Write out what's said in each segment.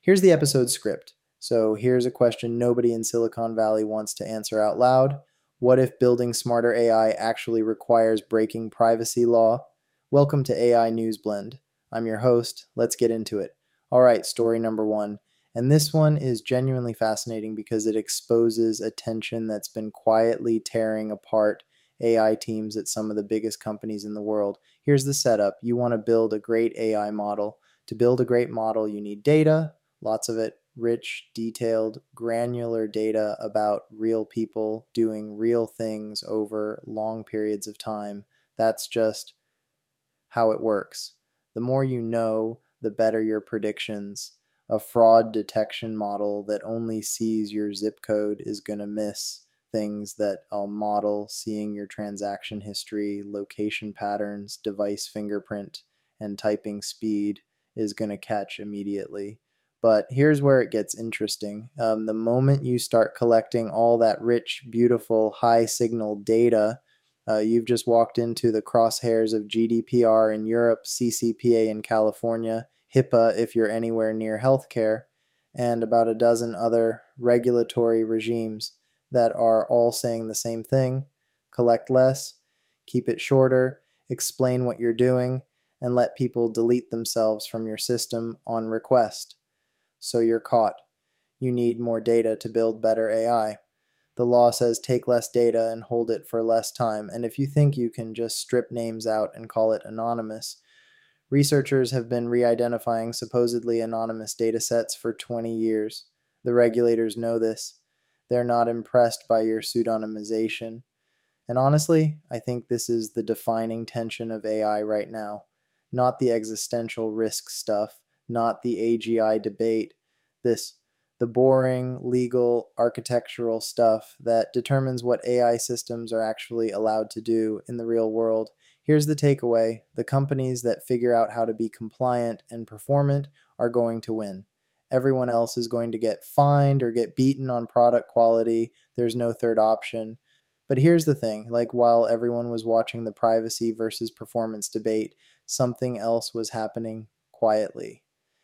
Here's the episode script. So here's a question nobody in Silicon Valley wants to answer out loud. What if building smarter AI actually requires breaking privacy law? Welcome to AI News Blend. I'm your host. Let's get into it. All right, story number one. And this one is genuinely fascinating because it exposes a tension that's been quietly tearing apart AI teams at some of the biggest companies in the world. Here's the setup. You want to build a great AI model. To build a great model, you need data, lots of it, rich, detailed, granular data about real people doing real things over long periods of time. That's just how it works. The more you know, the better your predictions. A fraud detection model that only sees your zip code is going to miss things that a model seeing your transaction history, location patterns, device fingerprint, and typing speed is going to catch immediately. But here's where it gets interesting. The moment you start collecting all that rich, beautiful, high signal data, you've just walked into the crosshairs of GDPR in Europe, CCPA in California, HIPAA if you're anywhere near healthcare, and about a dozen other regulatory regimes that are all saying the same thing: collect less, keep it shorter, explain what you're doing, and let people delete themselves from your system on request. So you're caught. You need more data to build better AI. The law says take less data and hold it for less time, and if you think you can just strip names out and call it anonymous, researchers have been re-identifying supposedly anonymous datasets for 20 years. The regulators know this. They're not impressed by your pseudonymization. And honestly, I think this is the defining tension of AI right now. Not the existential risk stuff, not the AGI debate, this the boring, legal, architectural stuff that determines what AI systems are actually allowed to do in the real world. Here's the takeaway: the companies that figure out how to be compliant and performant are going to win. Everyone else is going to get fined or get beaten on product quality. There's no third option. But here's the thing, like while everyone was watching the privacy versus performance debate, something else was happening quietly.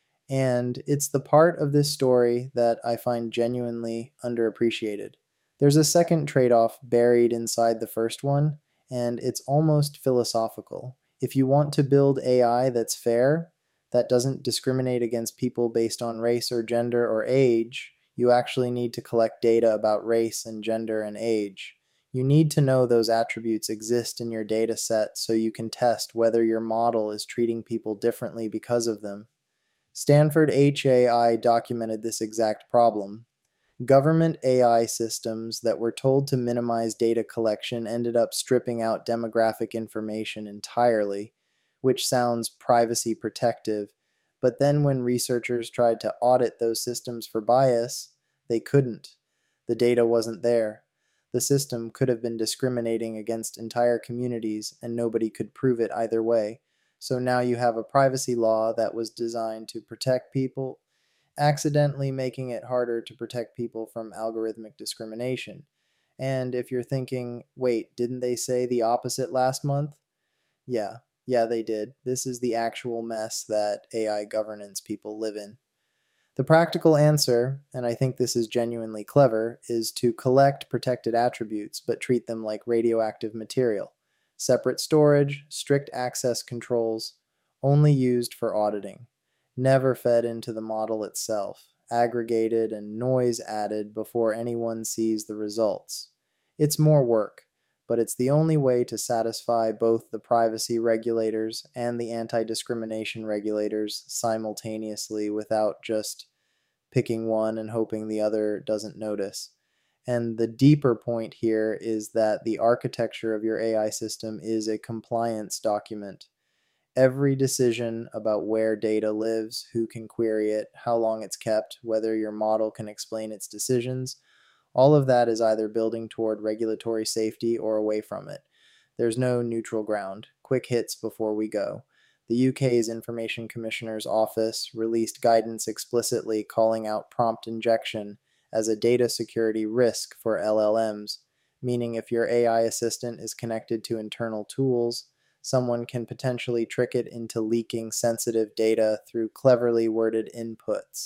And it's the part of this story that I find genuinely underappreciated. There's a second trade off buried inside the first one, and it's almost philosophical. If you want to build AI that's fair, that doesn't discriminate against people based on race or gender or age, you actually need to collect data about race and gender and age. You need to know those attributes exist in your data set so you can test whether your model is treating people differently because of them. Stanford HAI documented this exact problem. Government AI systems that were told to minimize data collection ended up stripping out demographic information entirely, which sounds privacy protective. But then when researchers tried to audit those systems for bias, they couldn't. The data wasn't there. The system could have been discriminating against entire communities, and nobody could prove it either way. So now you have a privacy law that was designed to protect people, accidentally making it harder to protect people from algorithmic discrimination. And if you're thinking, wait, didn't they say the opposite last month? Yeah, yeah, they did. This is the actual mess that AI governance people live in. The practical answer, and I think this is genuinely clever, is to collect protected attributes but treat them like radioactive material. Separate storage, strict access controls, only used for auditing. Never fed into the model itself, aggregated and noise added before anyone sees the results. It's more work, but it's the only way to satisfy both the privacy regulators and the anti-discrimination regulators simultaneously without just picking one and hoping the other doesn't notice. And the deeper point here is that the architecture of your AI system is a compliance document. Every decision about where data lives, who can query it, how long it's kept, whether your model can explain its decisions, all of that is either building toward regulatory safety or away from it. There's no neutral ground. Quick hits before we go. The UK's Information Commissioner's Office released guidance explicitly calling out prompt injection as a data security risk for LLMs, meaning if your AI assistant is connected to internal tools, someone can potentially trick it into leaking sensitive data through cleverly worded inputs.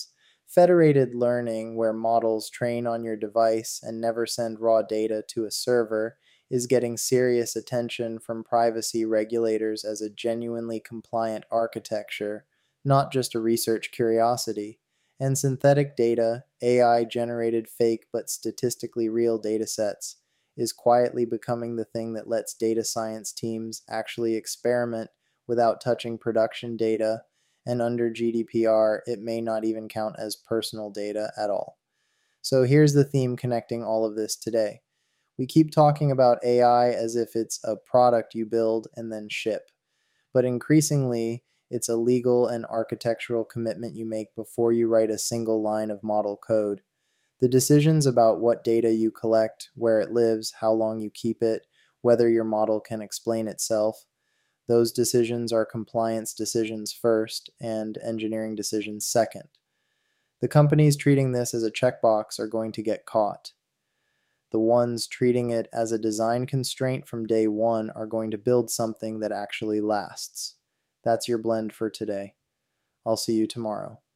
Federated learning, where models train on your device and never send raw data to a server, is getting serious attention from privacy regulators as a genuinely compliant architecture, not just a research curiosity. And synthetic data, AI generated fake but statistically real datasets, is quietly becoming the thing that lets data science teams actually experiment without touching production data, and under GDPR, it may not even count as personal data at all. So here's the theme connecting all of this today. We keep talking about AI as if it's a product you build and then ship, but increasingly, it's a legal and architectural commitment you make before you write a single line of model code. The decisions about what data you collect, where it lives, how long you keep it, whether your model can explain itself, those decisions are compliance decisions first and engineering decisions second. The companies treating this as a checkbox are going to get caught. The ones treating it as a design constraint from day one are going to build something that actually lasts. That's your blend for today. I'll see you tomorrow.